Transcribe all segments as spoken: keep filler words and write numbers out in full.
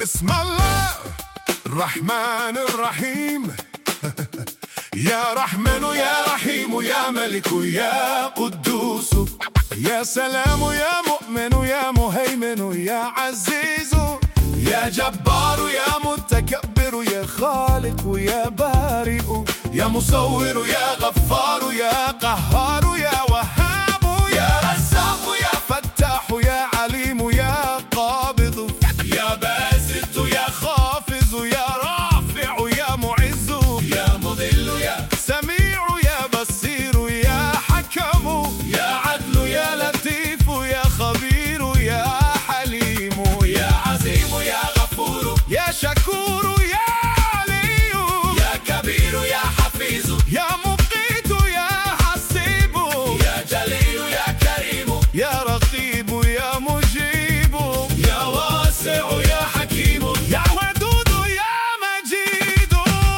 بسم الله الرحمن الرحيم. يا رحمن يا رحيم يا ملك يا قدوس، يا سلام يا مؤمن يا مهيمن يا عزيز، يا جبار يا متكبر يا خالق يا بارئ، يا مصور يا غفار يا قهار يا وهاب، يا رزاق يا فتاح يا عليم يا قابض، يا باسط يا خافض يا رافع يا معز، يا مضل يا سميع يا بصير يا حكم، يا عدل يا لطيف يا خبير يا حليم، يا عظيم يا غفور يا شكور يا علي، يا كبير يا حفيظ يا مقيت يا حسيب، يا جليل يا كريم يا رقيب يا مجيب، يا واسع يا حكيم يا ودود يا مجيد.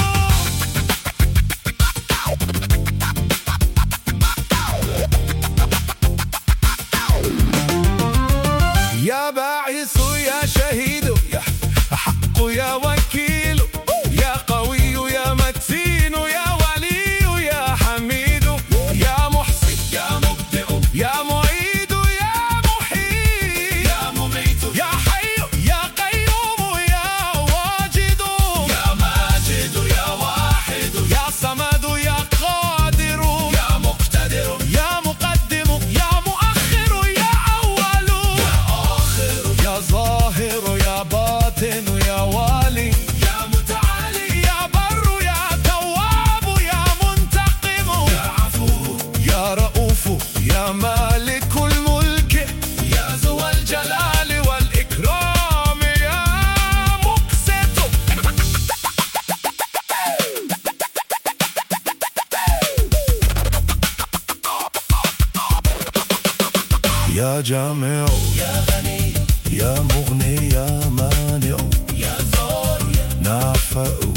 يا باعث يا شهيد يا حق يا وكيل، يا قوي يا متين يا ولي يا حميد، يا محسن يا مبدئ يا معيد يا محيي يا مميت يا حي يا قيوم يا واجد، يا ماجد يا واحد يا صمد يا قادر يا مقتدر يا مقدم يا مؤخر يا أول يا آخر يا ظاهر يا باطن يا والي يا متعالي يا بر يا تواب يا منتقم يا عفو يا رؤوف يا مالك الملك يا ذو الجلال والإكرام يا مقسط. يا جامع يا غني يا مغني يا مانع يا ضار يا نافع